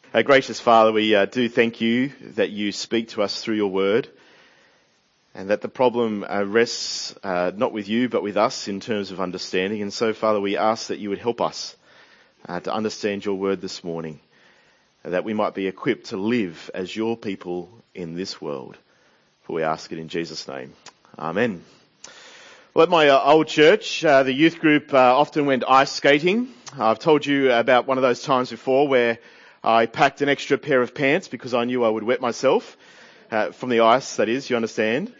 Gracious Father, we do thank you that you speak to us through your word, and that the problem rests not with you but with us in terms of understanding. And so, Father, we ask that you would help us to understand your word this morning, and that we might be equipped to live as your people in this world. For we ask it in Jesus' name. Amen. Well, at my old church, the youth group often went ice skating. I've told you about one of those times before where I packed an extra pair of pants because I knew I would wet myself, from the ice, that is, you understand.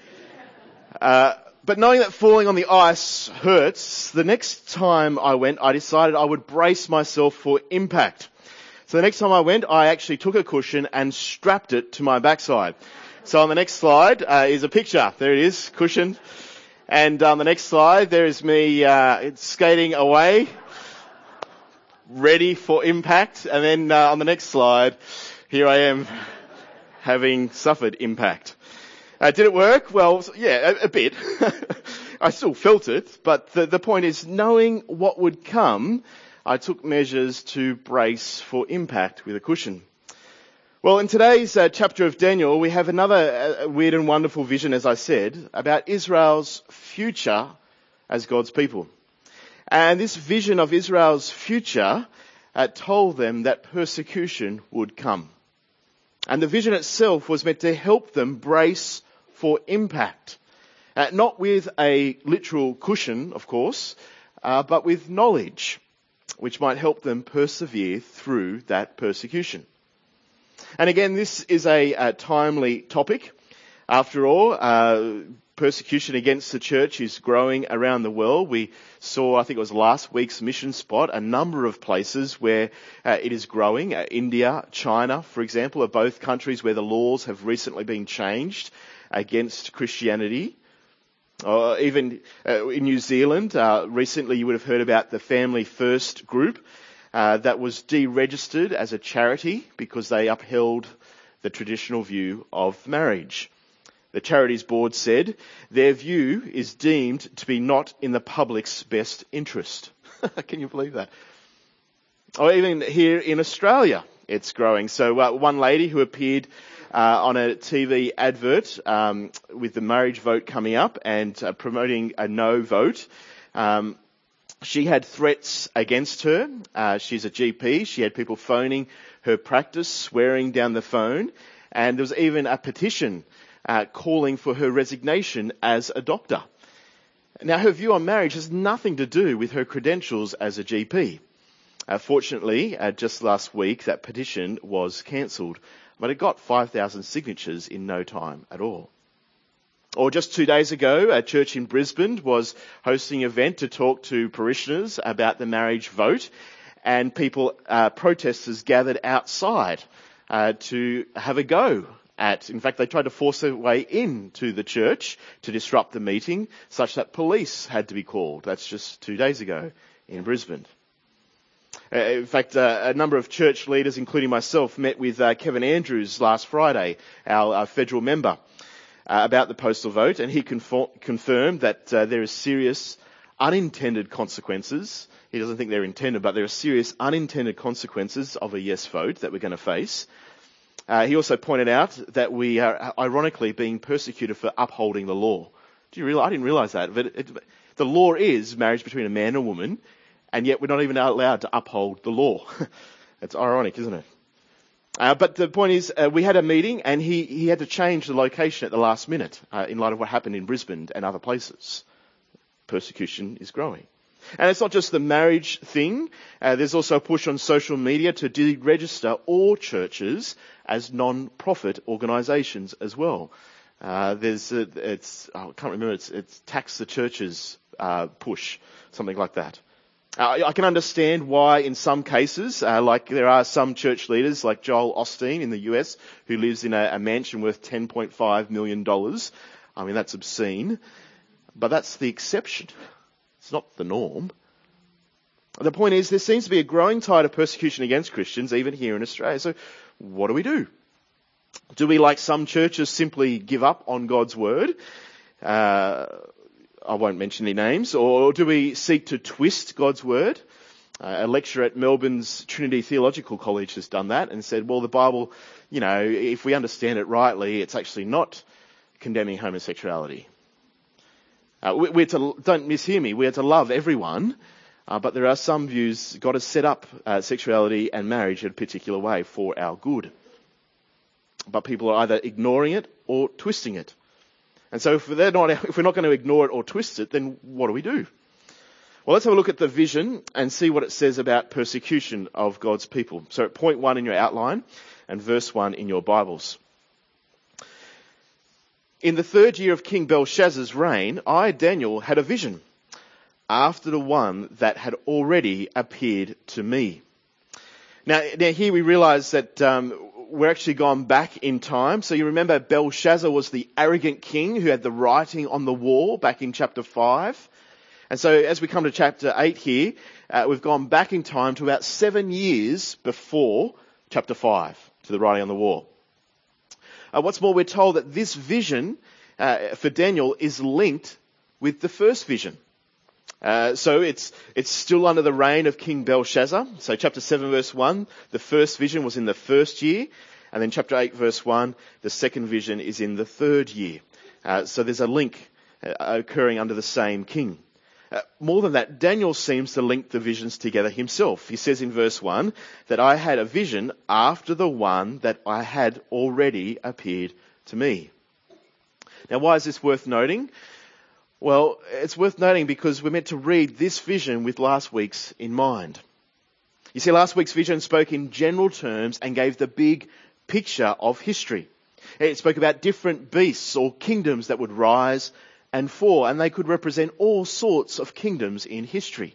But knowing that falling on the ice hurts, the next time I went, I decided I would brace myself for impact. So the next time I went, I actually took a cushion and strapped it to my backside. So on the next slide is a picture. There it is, cushion. And on the next slide, there is me skating away, ready for impact. And then on the next slide, here I am having suffered impact. Did it work? Well, yeah, a bit. I still felt it, but the point is, knowing what would come, I took measures to brace for impact with a cushion. Well, in today's chapter of Daniel, we have another weird and wonderful vision, as I said, about Israel's future as God's people. And this vision of Israel's future told them that persecution would come. And the vision itself was meant to help them brace for impact. Not with a literal cushion, of course, but with knowledge, which might help them persevere through that persecution. And again, this is a timely topic. After all, persecution against the church is growing around the world. We saw, I think it was last week's mission spot, a number of places where it is growing. India, China, for example, are both countries where the laws have recently been changed against Christianity. Even in New Zealand, recently you would have heard about the Family First group that was deregistered as a charity because they upheld the traditional view of marriage. The charities board said their view is deemed to be not in the public's best interest. Can you believe that? Or even here in Australia, it's growing. So one lady who appeared on a TV advert with the marriage vote coming up and promoting a no vote, she had threats against her. She's a GP. She had people phoning her practice, swearing down the phone, and there was even a petition calling for her resignation as a doctor. Now, her view on marriage has nothing to do with her credentials as a GP. Fortunately, just last week, that petition was cancelled, but it got 5,000 signatures in no time at all. Or just 2 days ago, a church in Brisbane was hosting an event to talk to parishioners about the marriage vote, and protesters gathered outside to have a go at. In fact, they tried to force their way into the church to disrupt the meeting, such that police had to be called. That's just 2 days ago in Brisbane. In fact, a number of church leaders, including myself, met with Kevin Andrews last Friday, our federal member, about the postal vote, and he confirmed that there are serious unintended consequences. He doesn't think they're intended, but there are serious unintended consequences of a yes vote that we're going to face. He also pointed out that we are ironically being persecuted for upholding the law. Do you realize? I didn't realize that. But the law is marriage between a man and a woman, and yet we're not even allowed to uphold the law. It's ironic, isn't it? But the point is, we had a meeting, and he had to change the location at the last minute in light of what happened in Brisbane and other places. Persecution is growing. And it's not just the marriage thing. There's also a push on social media to deregister all churches as non-profit organisations as well. I can't remember, it's Tax the Churches push, something like that. I can understand why in some cases, like there are some church leaders like Joel Osteen in the US who lives in a mansion worth $10.5 million. I mean, that's obscene. But that's the exception. It's not the norm. The point is, there seems to be a growing tide of persecution against Christians, even here in Australia. So what do we do? Do we, like some churches, simply give up on God's word? I won't mention any names. Or do we seek to twist God's word? A lecturer at Melbourne's Trinity Theological College has done that and said, well, the Bible, if we understand it rightly, it's actually not condemning homosexuality. Don't mishear me, we're to love everyone, but there are some views God has set up sexuality and marriage in a particular way for our good. But people are either ignoring it or twisting it. And so if we're not going to ignore it or twist it, then what do we do? Well, let's have a look at the vision and see what it says about persecution of God's people. So at point 1 in your outline and verse 1 in your Bibles. In the 3rd year of King Belshazzar's reign, I, Daniel, had a vision after the one that had already appeared to me. Now here we realize that we're actually gone back in time. So you remember Belshazzar was the arrogant king who had the writing on the wall back in chapter 5. And so as we come to chapter 8 here, we've gone back in time to about 7 years before chapter 5, to the writing on the wall. What's more, we're told that this vision for Daniel is linked with the first vision. So it's still under the reign of King Belshazzar. So chapter 7 verse 1, the first vision was in the 1st year. And then chapter 8 verse 1, the second vision is in the 3rd year. So there's a link occurring under the same king. More than that, Daniel seems to link the visions together himself. He says in verse 1 that I had a vision after the one that I had already appeared to me. Now, why is this worth noting? Well, it's worth noting because we're meant to read this vision with last week's in mind. You see, last week's vision spoke in general terms and gave the big picture of history. It spoke about different beasts or kingdoms that would rise and fall, and they could represent all sorts of kingdoms in history.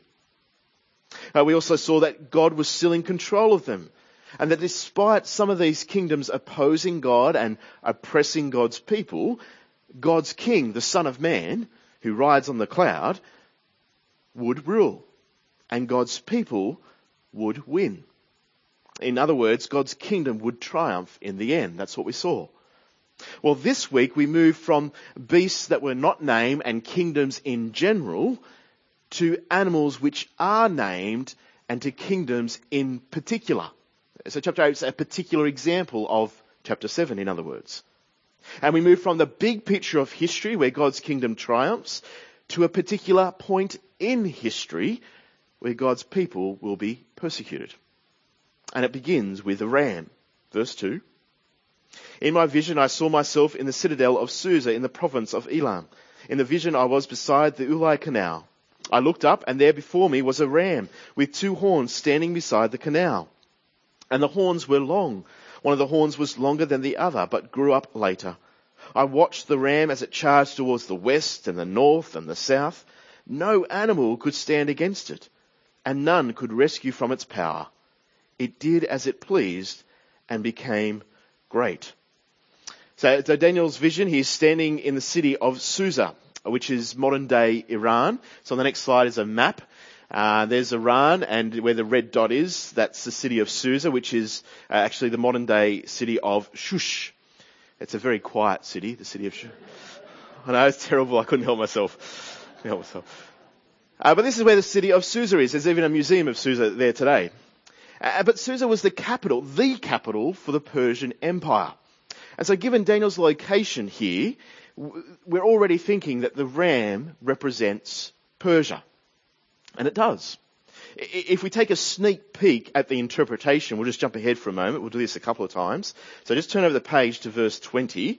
We also saw that God was still in control of them, and that despite some of these kingdoms opposing God and oppressing God's people, God's king, the Son of Man, who rides on the cloud, would rule, and God's people would win. In other words, God's kingdom would triumph in the end. That's what we saw. Well, this week we move from beasts that were not named and kingdoms in general to animals which are named and to kingdoms in particular. So chapter 8 is a particular example of chapter 7, in other words. And we move from the big picture of history where God's kingdom triumphs to a particular point in history where God's people will be persecuted. And it begins with a ram. Verse 2. In my vision I saw myself in the citadel of Susa in the province of Elam. In the vision I was beside the Ulai canal. I looked up and there before me was a ram with 2 horns standing beside the canal. And the horns were long. One of the horns was longer than the other, but grew up later. I watched the ram as it charged towards the west and the north and the south. No animal could stand against it, and none could rescue from its power. It did as it pleased and became great. So Daniel's vision, he's standing in the city of Susa, which is modern day Iran. So on the next slide is a map. There's Iran, and where the red dot is, that's the city of Susa, which is actually the modern day city of Shush. It's a very quiet city, the city of Shush. I know, it's terrible, I couldn't help myself. But this is where the city of Susa is. There's even a museum of Susa there today. But Susa was the capital for the Persian Empire. And so given Daniel's location here, we're already thinking that the ram represents Persia. And it does. If we take a sneak peek at the interpretation, we'll just jump ahead for a moment. We'll do this a couple of times. So just turn over the page to verse 20.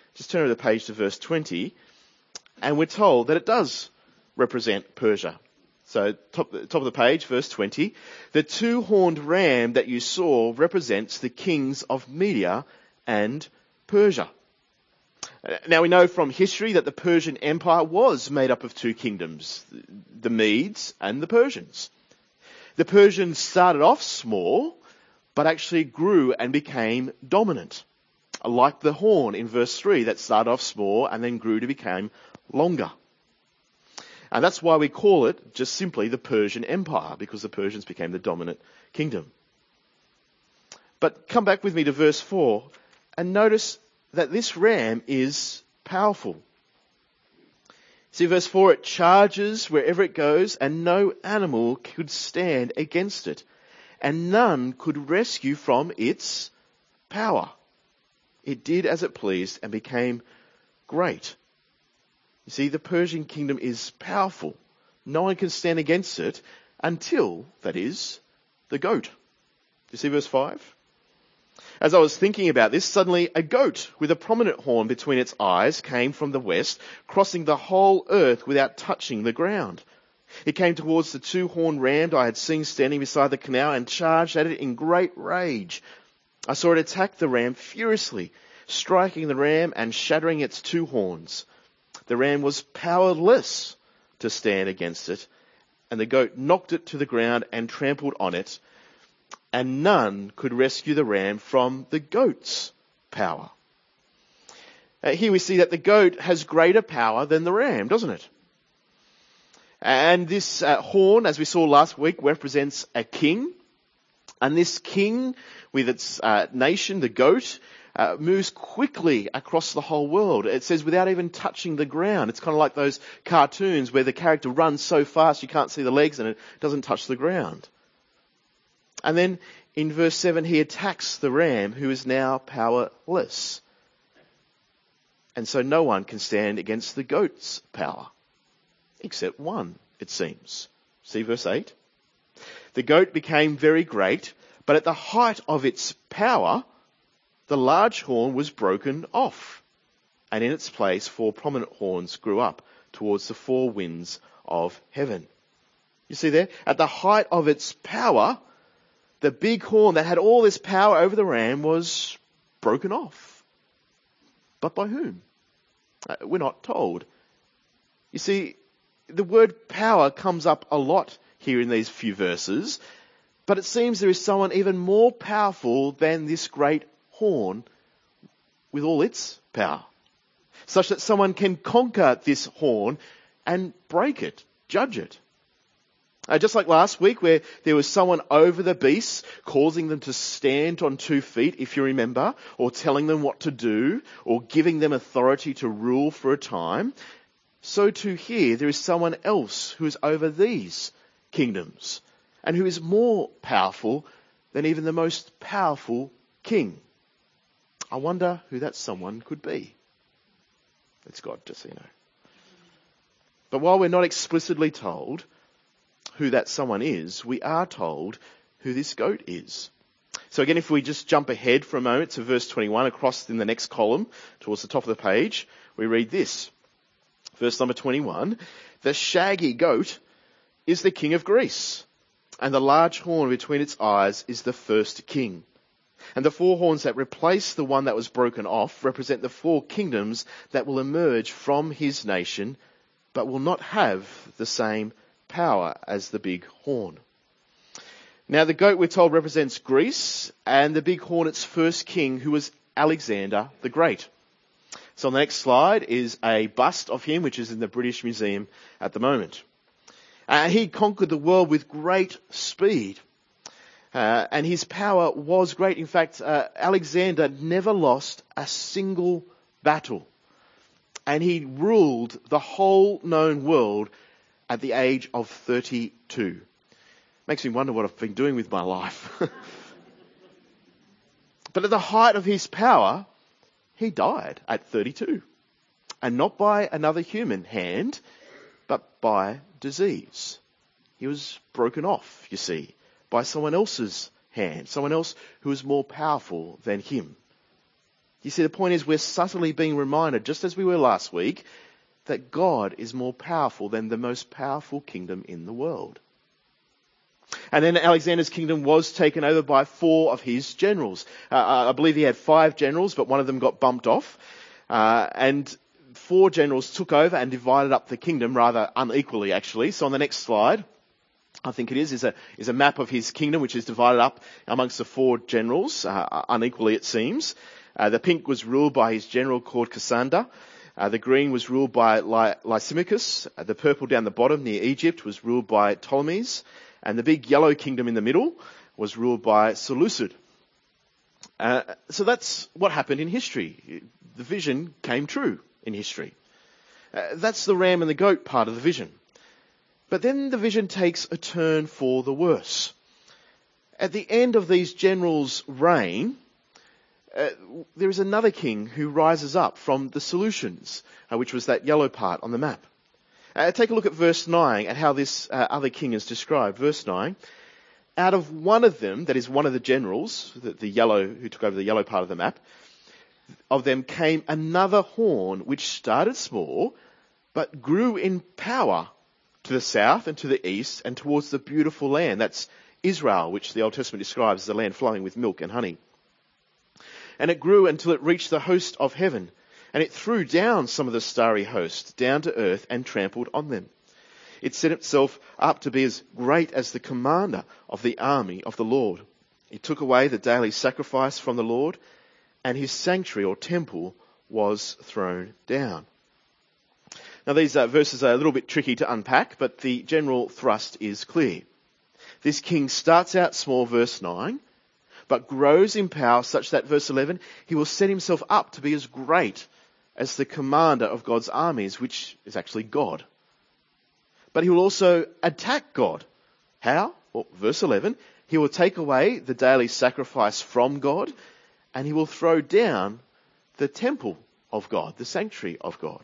And we're told that it does represent Persia. So top of the page, verse 20. The 2-horned ram that you saw represents the kings of Media and Persia. Now we know from history that the Persian Empire was made up of 2 kingdoms, the Medes and the Persians. The Persians started off small, but actually grew and became dominant. Like the horn in verse 3 that started off small and then grew to become longer. And that's why we call it just simply the Persian Empire, because the Persians became the dominant kingdom. But come back with me to verse 4 and notice that this ram is powerful. See, verse 4, it charges wherever it goes, and no animal could stand against it, and none could rescue from its power. It did as it pleased and became great. You see, the Persian kingdom is powerful. No one can stand against it until, that is, the goat. Do you see verse 5? As I was thinking about this, suddenly a goat with a prominent horn between its eyes came from the west, crossing the whole earth without touching the ground. It came towards the two-horned ram I had seen standing beside the canal and charged at it in great rage. I saw it attack the ram furiously, striking the ram and shattering its two horns. The ram was powerless to stand against it, and the goat knocked it to the ground and trampled on it, and none could rescue the ram from the goat's power. Here we see that the goat has greater power than the ram, doesn't it? And this horn, as we saw last week, represents a king. And this king, with its nation, the goat, moves quickly across the whole world. It says without even touching the ground. It's kind of like those cartoons where the character runs so fast you can't see the legs and it doesn't touch the ground. And then in verse 7, he attacks the ram who is now powerless. And so no one can stand against the goat's power. Except one, it seems. See verse 8? The goat became very great, but at the height of its power, the large horn was broken off, and in its place 4 prominent horns grew up towards the 4 winds of heaven. You see there? At the height of its power, the big horn that had all this power over the ram was broken off. But by whom? We're not told. You see, the word power comes up a lot here in these few verses, but it seems there is someone even more powerful than this great horn with all its power, such that someone can conquer this horn and break it, judge it. Just like last week where there was someone over the beasts causing them to stand on 2 feet, if you remember, or telling them what to do, or giving them authority to rule for a time, so too here there is someone else who is over these kingdoms and who is more powerful than even the most powerful king. I wonder who that someone could be. It's God, just so you know. But while we're not explicitly told who that someone is, we are told who this goat is. So again, if we just jump ahead for a moment to verse 21 across in the next column towards the top of the page, we read this. Verse number 21, the shaggy goat is the king of Greece, and the large horn between its eyes is the first king. And the 4 horns that replace the one that was broken off represent the 4 kingdoms that will emerge from his nation, but will not have the same power as the big horn. Now the goat, we're told, represents Greece, and the big horn its first king, who was Alexander the Great. So on the next slide is a bust of him, which is in the British Museum at the moment. He conquered the world with great speed, and his power was great. In fact, Alexander never lost a single battle, and he ruled the whole known world at the age of 32. Makes me wonder what I've been doing with my life. But at the height of his power, he died at 32. And not by another human hand, but by disease. He was broken off, you see, by someone else's hand, someone else who was more powerful than him. You see, the point is we're subtly being reminded, just as we were last week, that God is more powerful than the most powerful kingdom in the world. And then Alexander's kingdom was taken over by 4 of his generals. I believe he had 5 generals, but one of them got bumped off. And 4 generals took over and divided up the kingdom rather unequally, actually. So on the next slide, I think it is a map of his kingdom, which is divided up amongst the 4 generals, unequally it seems. The pink was ruled by his general called Cassander. The green was ruled by Lysimachus. The purple down the bottom near Egypt was ruled by Ptolemies. And the big yellow kingdom in the middle was ruled by Seleucid. So that's what happened in history. The vision came true in history. That's the ram and the goat part of the vision. But then the vision takes a turn for the worse. At the end of these generals' reign, there is another king who rises up from the solutions, which was that yellow part on the map. Take a look at verse 9 at how this other king is described. Verse 9, out of one of them, that is one of the generals, the yellow, who took over the yellow part of the map, of them came another horn which started small, but grew in power to the south and to the east and towards the beautiful land. That's Israel, which the Old Testament describes as a land flowing with milk and honey. And it grew until it reached the host of heaven, and it threw down some of the starry host down to earth and trampled on them. It set itself up to be as great as the commander of the army of the Lord. It took away the daily sacrifice from the Lord, and his sanctuary or temple was thrown down. Now these verses are a little bit tricky to unpack, but the general thrust is clear. This king starts out small, verse 9, but grows in power such that, verse 11, he will set himself up to be as great as the commander of God's armies, which is actually God. But he will also attack God. How? Well, verse 11, he will take away the daily sacrifice from God, and he will throw down the temple of God, the sanctuary of God.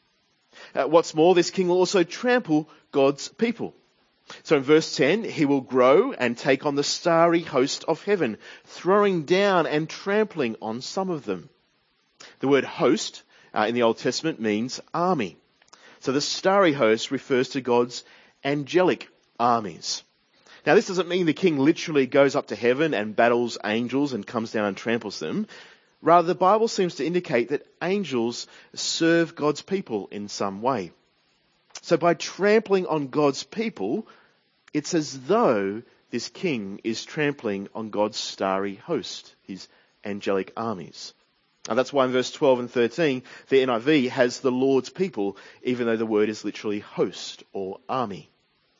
What's more, this king will also trample God's people. So in verse 10, he will grow and take on the starry host of heaven, throwing down and trampling on some of them. The word host in the Old Testament means army. So the starry host refers to God's angelic armies. Now this doesn't mean the king literally goes up to heaven and battles angels and comes down and tramples them. Rather, the Bible seems to indicate that angels serve God's people in some way. So by trampling on God's people, it's as though this king is trampling on God's starry host, his angelic armies. And that's why in verse 12 and 13, the NIV has the Lord's people, even though the word is literally host or army.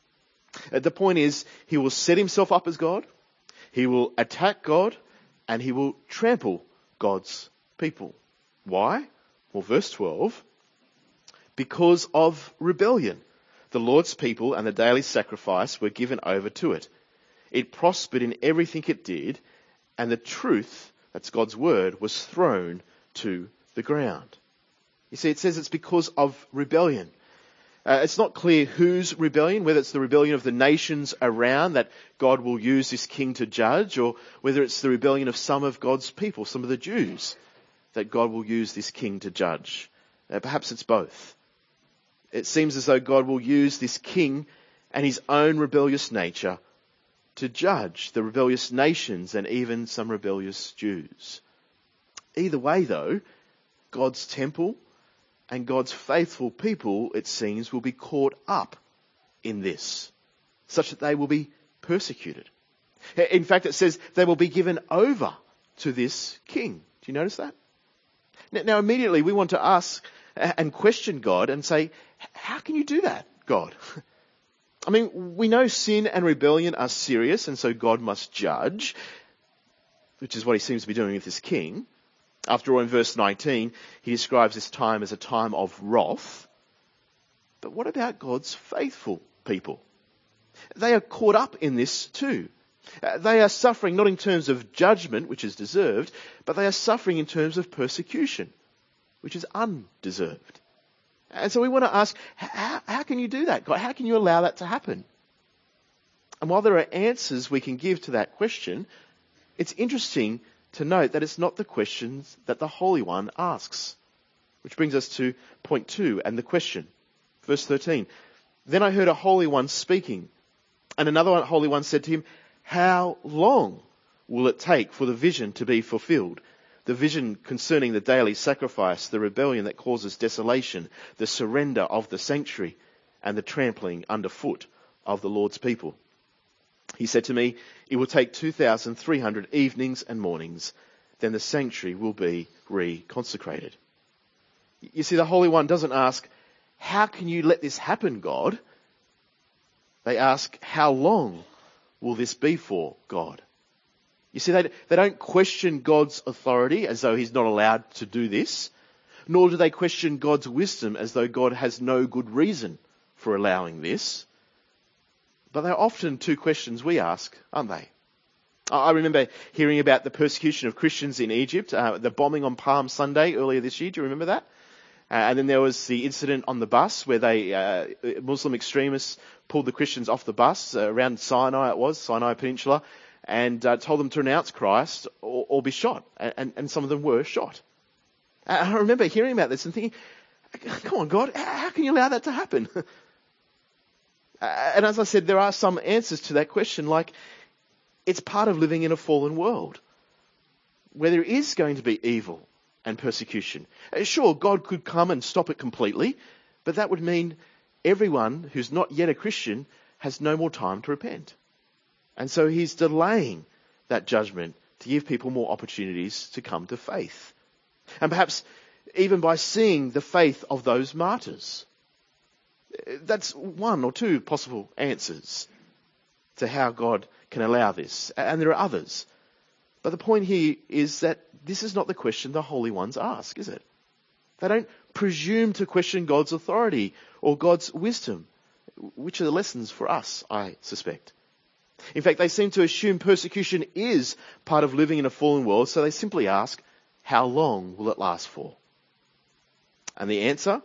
The point is, he will set himself up as God, he will attack God, and he will trample God's people. Why? Well, verse 12, because of rebellion. The Lord's people and the daily sacrifice were given over to it. It prospered in everything it did, and the truth, that's God's word, was thrown to the ground. You see, it says it's because of rebellion. It's not clear whose rebellion, whether it's the rebellion of the nations around that God will use this king to judge, or whether it's the rebellion of some of God's people, some of the Jews, that God will use this king to judge. Perhaps it's both. It seems as though God will use this king and his own rebellious nature to judge the rebellious nations and even some rebellious Jews. Either way, though, God's temple and God's faithful people, it seems, will be caught up in this, such that they will be persecuted. In fact, it says they will be given over to this king. Do you notice that? Now immediately we want to ask and question God and say, how can you do that, God? I mean, we know sin and rebellion are serious, and so God must judge, which is what he seems to be doing with this king. After all, in verse 19, he describes this time as a time of wrath. But what about God's faithful people? They are caught up in this too. They are suffering not in terms of judgment, which is deserved, but they are suffering in terms of persecution, which is undeserved. And so we want to ask, how can you do that, God? How can you allow that to happen? And while there are answers we can give to that question, it's interesting to note that it's not the questions that the Holy One asks. Which brings us to point 2 and the question. Verse 13. Then I heard a Holy One speaking, and another Holy One said to him, how long will it take for the vision to be fulfilled? The vision concerning the daily sacrifice, the rebellion that causes desolation, the surrender of the sanctuary, and the trampling underfoot of the Lord's people. He said to me, it will take 2,300 evenings and mornings, then the sanctuary will be reconsecrated. You see, the Holy One doesn't ask, how can you let this happen, God? They ask, how long will this be for, God? You see, they don't question God's authority as though he's not allowed to do this, nor do they question God's wisdom as though God has no good reason for allowing this. But they're often two questions we ask, aren't they? I remember hearing about the persecution of Christians in Egypt, the bombing on Palm Sunday earlier this year. Do you remember that? And then there was the incident on the bus where Muslim extremists pulled the Christians off the bus around Sinai Peninsula, and told them to renounce Christ or be shot. And some of them were shot. I remember hearing about this and thinking, come on, God, how can you allow that to happen? And as I said, there are some answers to that question, like it's part of living in a fallen world where there is going to be evil and persecution. Sure, God could come and stop it completely, but that would mean everyone who's not yet a Christian has no more time to repent. And so he's delaying that judgment to give people more opportunities to come to faith. And perhaps even by seeing the faith of those martyrs. That's one or two possible answers to how God can allow this. And there are others. But the point here is that this is not the question the holy ones ask, is it? They don't presume to question God's authority or God's wisdom, which are the lessons for us, I suspect. In fact, they seem to assume persecution is part of living in a fallen world, so they simply ask, how long will it last for? And the answer?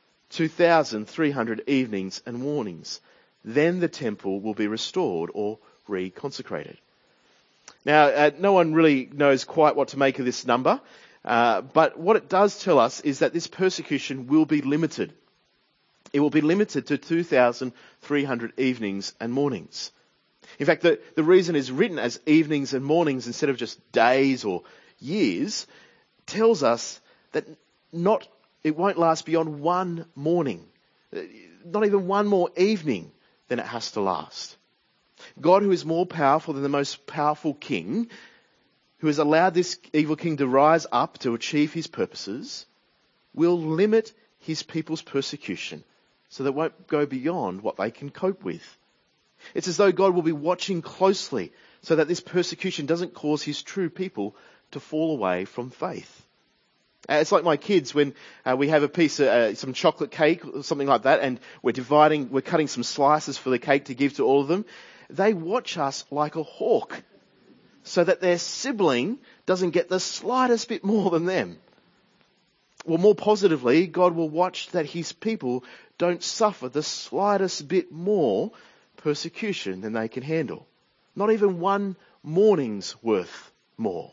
2,300 evenings and mornings. Then the temple will be restored or reconsecrated. Now, no one really knows quite what to make of this number, but what it does tell us is that this persecution will be limited. It will be limited to 2,300 evenings and mornings. In fact, the reason it's written as evenings and mornings instead of just days or years tells us that it won't last beyond one morning, not even one more evening than it has to last. God, who is more powerful than the most powerful king, who has allowed this evil king to rise up to achieve his purposes, will limit his people's persecution so that it won't go beyond what they can cope with. It's as though God will be watching closely so that this persecution doesn't cause his true people to fall away from faith. It's like my kids when we have a piece of some chocolate cake or something like that, and we're cutting some slices for the cake to give to all of them. They watch us like a hawk so that their sibling doesn't get the slightest bit more than them. Well, more positively, God will watch that his people don't suffer the slightest bit more persecution than they can handle. Not even one morning's worth more.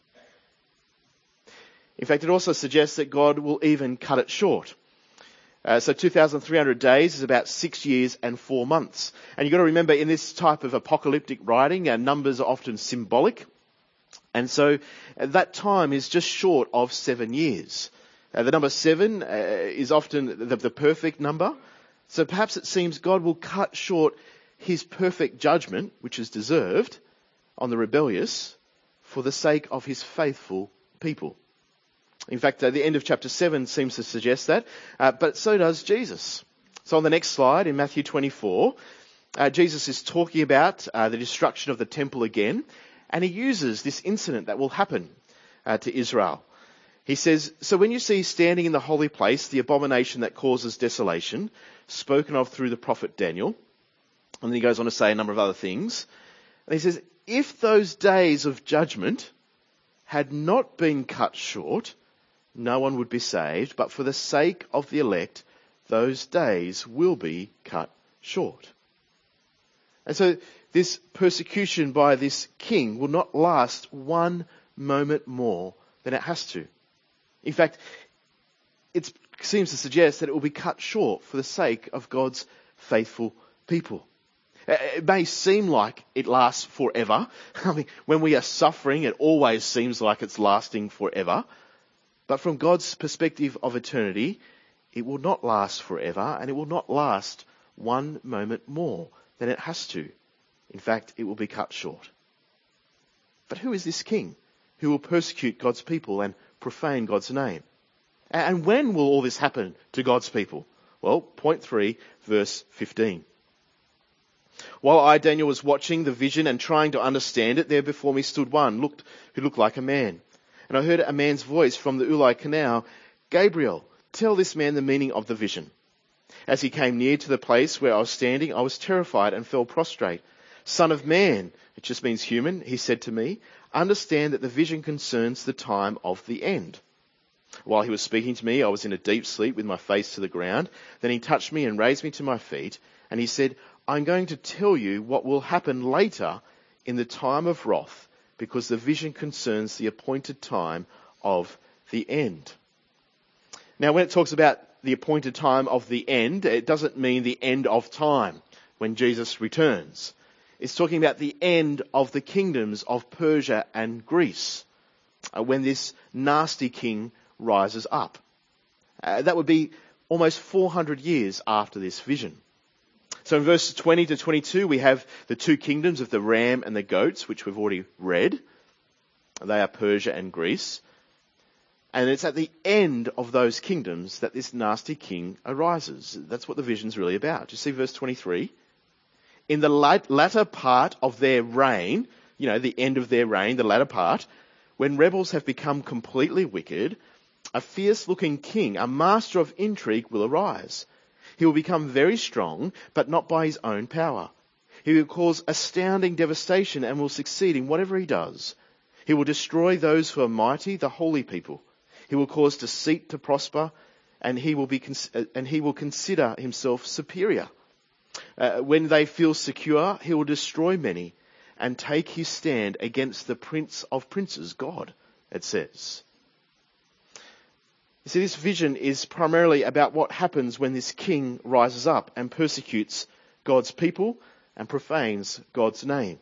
In fact, it also suggests that God will even cut it short. So 2,300 days is about 6 years and 4 months. And you've got to remember, in this type of apocalyptic writing, numbers are often symbolic. And so that time is just short of 7 years. The number 7 is often the perfect number. So perhaps it seems God will cut short his perfect judgment, which is deserved, on the rebellious for the sake of his faithful people. In fact, the end of chapter 7 seems to suggest that, but so does Jesus. So on the next slide, in Matthew 24, Jesus is talking about the destruction of the temple again, and he uses this incident that will happen to Israel. He says, "So when you see standing in the holy place the abomination that causes desolation, spoken of through the prophet Daniel," and then he goes on to say a number of other things, and he says, "If those days of judgment had not been cut short, no one would be saved, but for the sake of the elect, those days will be cut short." And so this persecution by this king will not last one moment more than it has to. In fact, it seems to suggest that it will be cut short for the sake of God's faithful people. It may seem like it lasts forever. I mean, when we are suffering, it always seems like it's lasting forever. But from God's perspective of eternity, it will not last forever, and it will not last one moment more than it has to. In fact, it will be cut short. But who is this king who will persecute God's people and profane God's name? And when will all this happen to God's people? Well, point 3, verse 15. "While I, Daniel, was watching the vision and trying to understand it, there before me stood one who looked like a man. And I heard a man's voice from the Ulai Canal Gabriel, tell this man the meaning of the vision. As he came near to the place where I was standing, I was terrified and fell prostrate. Son of man, it just means human, he said to me, understand that the vision concerns the time of the end. While he was speaking to me, I was in a deep sleep with my face to the ground. Then he touched me and raised me to my feet, and he said, I'm going to tell you what will happen later in the time of wrath, because the vision concerns the appointed time of the end. Now, when it talks about the appointed time of the end, it doesn't mean the end of time when Jesus returns. It's talking about the end of the kingdoms of Persia and Greece, when this nasty king rises up. That would be almost 400 years after this vision. So in verses 20 to 22, we have the two kingdoms of the ram and the goats, which we've already read. They are Persia and Greece. And it's at the end of those kingdoms that this nasty king arises. That's what the vision's really about. Do you see verse 23? In the latter part of their reign, the end of their reign, the latter part, when rebels have become completely wicked, a fierce-looking king, a master of intrigue, will arise. He will become very strong, but not by his own power. He will cause astounding devastation and will succeed in whatever he does. He will destroy those who are mighty, the holy people. He will cause deceit to prosper, and he will consider himself superior. When they feel secure, he will destroy many and take his stand against the Prince of Princes, God, it says. You see, this vision is primarily about what happens when this king rises up and persecutes God's people and profanes God's name.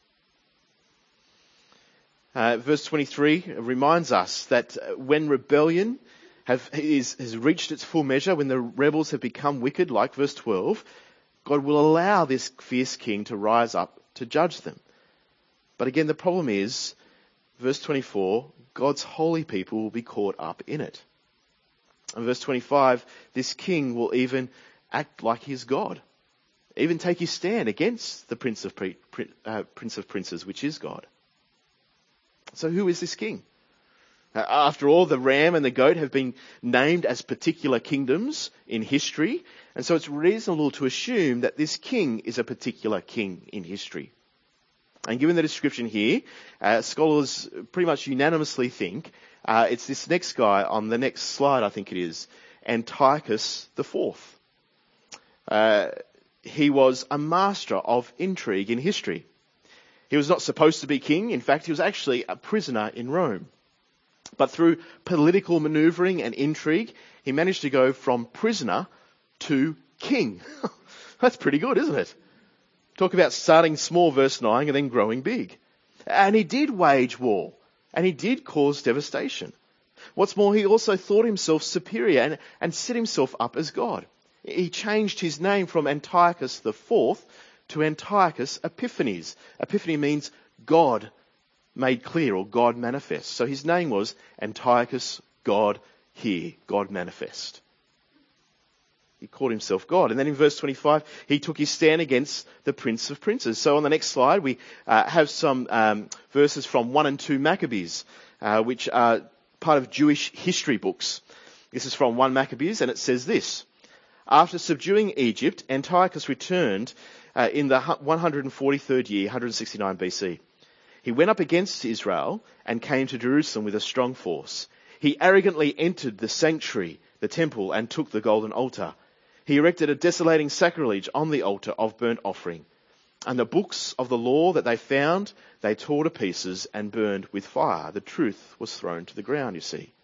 Verse 23 reminds us that when rebellion has reached its full measure, when the rebels have become wicked, like verse 12, God will allow this fierce king to rise up to judge them. But again, the problem is, verse 24, God's holy people will be caught up in it. In verse 25, this king will even act like he's God, even take his stand against the Prince of Princes, which is God. So who is this king? After all, the ram and the goat have been named as particular kingdoms in history, and so it's reasonable to assume that this king is a particular king in history. And given the description here, scholars pretty much unanimously think it's this next guy on the next slide, I think it is, Antiochus IV. He was a master of intrigue in history. He was not supposed to be king. In fact, he was actually a prisoner in Rome. But through political maneuvering and intrigue, he managed to go from prisoner to king. That's pretty good, isn't it? Talk about starting small, verse 9, and then growing big. And he did wage war, and he did cause devastation. What's more, he also thought himself superior and set himself up as God. He changed his name from Antiochus IV to Antiochus Epiphanes. Epiphany means God made clear, or God manifest. So his name was Antiochus, God here, God manifest. He called himself God. And then in verse 25, he took his stand against the Prince of Princes. So on the next slide, we have some verses from 1 and 2 Maccabees, which are part of Jewish history books. This is from 1 Maccabees, and it says this. After subduing Egypt, Antiochus returned in the 143rd year, 169 BC. He went up against Israel and came to Jerusalem with a strong force. He arrogantly entered the sanctuary, the temple, and took the golden altar. He erected a desolating sacrilege on the altar of burnt offering. And the books of the law that they found, they tore to pieces and burned with fire. The truth was thrown to the ground, you see.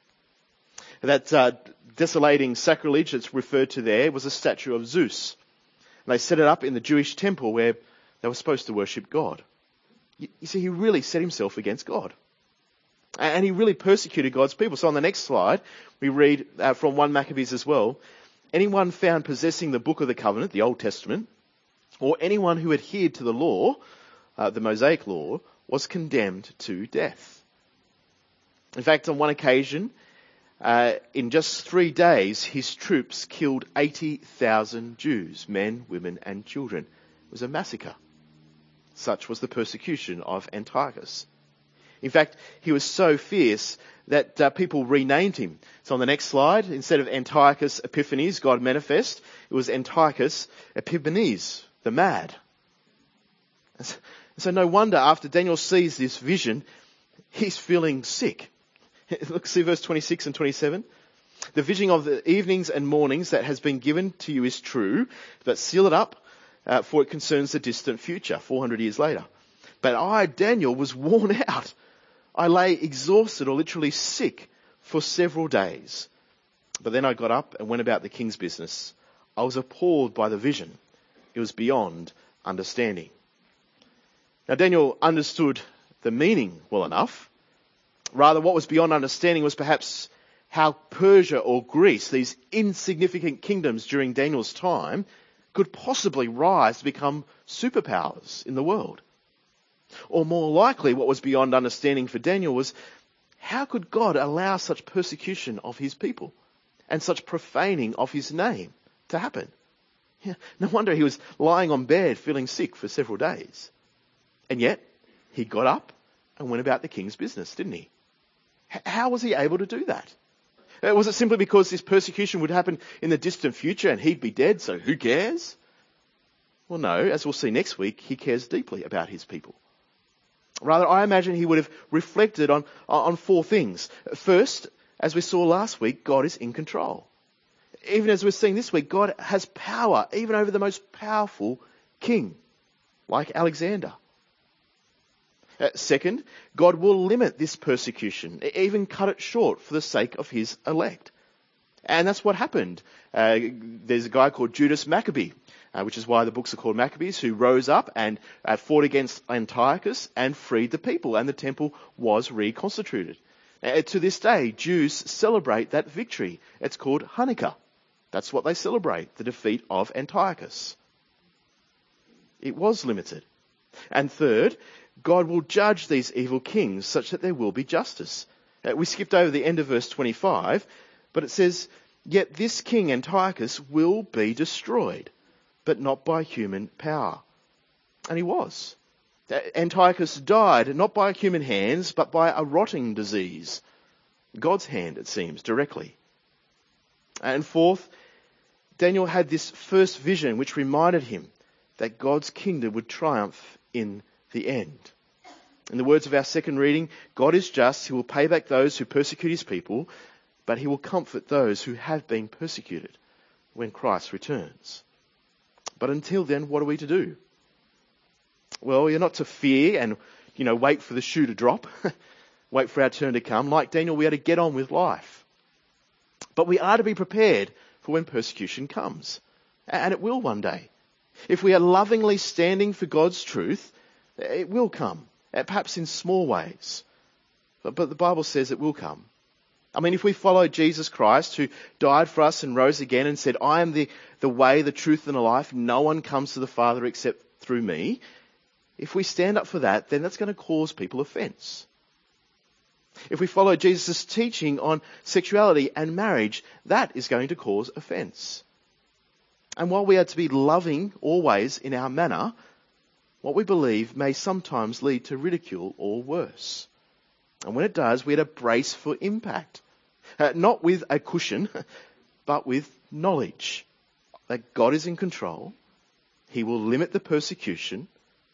That desolating sacrilege that's referred to there was a statue of Zeus. And they set it up in the Jewish temple where they were supposed to worship God. You see, he really set himself against God. And he really persecuted God's people. So on the next slide, we read from 1 Maccabees as well. Anyone found possessing the book of the covenant, the Old Testament, or anyone who adhered to the law, the Mosaic law, was condemned to death. In fact, on one occasion, in just 3 days, his troops killed 80,000 Jews, men, women, and children. It was a massacre. Such was the persecution of Antiochus. In fact, he was so fierce that people renamed him. So on the next slide, instead of Antiochus Epiphanes, God manifest, it was Antiochus Epiphanes, the mad. So no wonder after Daniel sees this vision, he's feeling sick. Look, see verse 26 and 27. The vision of the evenings and mornings that has been given to you is true, but seal it up, for it concerns the distant future, 400 years later. But I, Daniel, was worn out. I lay exhausted or literally sick for several days. But then I got up and went about the king's business. I was appalled by the vision. It was beyond understanding. Now Daniel understood the meaning well enough. Rather, what was beyond understanding was perhaps how Persia or Greece, these insignificant kingdoms during Daniel's time, could possibly rise to become superpowers in the world. Or more likely, what was beyond understanding for Daniel was, how could God allow such persecution of his people and such profaning of his name to happen? Yeah, no wonder he was lying on bed feeling sick for several days. And yet, he got up and went about the king's business, didn't he? How was he able to do that? Was it simply because this persecution would happen in the distant future and he'd be dead, so who cares? Well, no, as we'll see next week, he cares deeply about his people. Rather, I imagine he would have reflected on four things. First, as we saw last week, God is in control. Even as we're seeing this week, God has power, even over the most powerful king, like Alexander. Second, God will limit this persecution, even cut it short for the sake of his elect. And that's what happened. There's a guy called Judas Maccabee, which is why the books are called Maccabees, who rose up and fought against Antiochus and freed the people, and the temple was reconstituted. To this day, Jews celebrate that victory. It's called Hanukkah. That's what they celebrate, the defeat of Antiochus. It was limited. And third, God will judge these evil kings such that there will be justice. We skipped over the end of verse 25, but it says, yet this king Antiochus will be destroyed, but not by human power. And he was. Antiochus died not by human hands, but by a rotting disease. God's hand, it seems, directly. And fourth, Daniel had this first vision which reminded him that God's kingdom would triumph in the end. In the words of our second reading, God is just. He will pay back those who persecute his people, but he will comfort those who have been persecuted when Christ returns. But until then, what are we to do? Well, you're not to fear and, wait for the shoe to drop, wait for our turn to come. Like Daniel, we are to get on with life. But we are to be prepared for when persecution comes. And it will one day. If we are lovingly standing for God's truth, it will come, perhaps in small ways. But the Bible says it will come. I mean, if we follow Jesus Christ, who died for us and rose again and said, I am the way, the truth and the life, no one comes to the Father except through me. If we stand up for that, then that's going to cause people offence. If we follow Jesus' teaching on sexuality and marriage, that is going to cause offence. And while we are to be loving always in our manner, what we believe may sometimes lead to ridicule or worse. And when it does, we are to brace for impact. Not with a cushion, but with knowledge that God is in control, he will limit the persecution,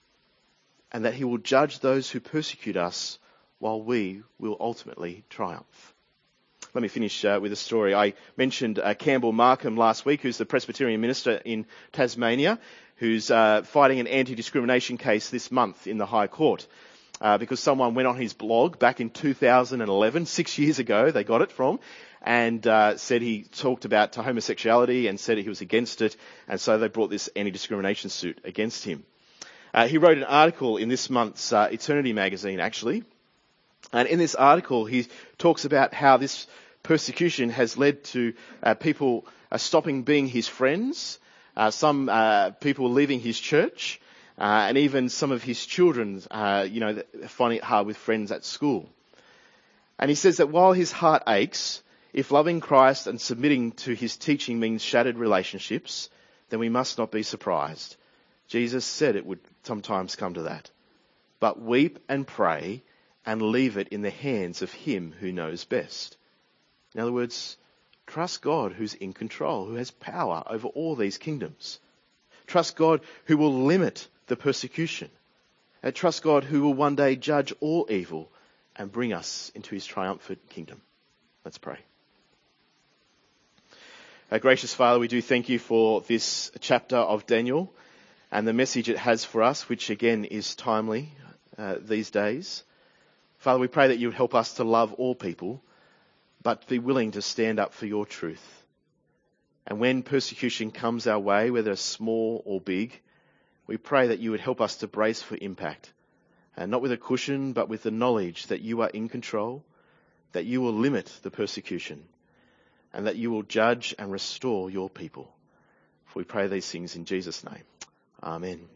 and that he will judge those who persecute us while we will ultimately triumph. Let me finish with a story. I mentioned Campbell Markham last week, who's the Presbyterian minister in Tasmania, who's fighting an anti-discrimination case this month in the High Court. Because someone went on his blog back in 2011, 6 years ago, they got it from, and said he talked about homosexuality and said he was against it, and so they brought this anti-discrimination suit against him. He wrote an article in this month's Eternity magazine, actually, and in this article he talks about how this persecution has led to people stopping being his friends, some people leaving his church, and even some of his children, finding it hard with friends at school. And he says that while his heart aches, if loving Christ and submitting to his teaching means shattered relationships, then we must not be surprised. Jesus said it would sometimes come to that. But weep and pray and leave it in the hands of him who knows best. In other words, trust God who's in control, who has power over all these kingdoms. Trust God who will limit the persecution. And trust God who will one day judge all evil and bring us into his triumphant kingdom. Let's pray. Our gracious Father, we do thank you for this chapter of Daniel and the message it has for us, which again is timely these days. Father, we pray that you would help us to love all people, but be willing to stand up for your truth. And when persecution comes our way, whether small or big, we pray that you would help us to brace for impact, and not with a cushion, but with the knowledge that you are in control, that you will limit the persecution, and that you will judge and restore your people. For we pray these things in Jesus' name. Amen.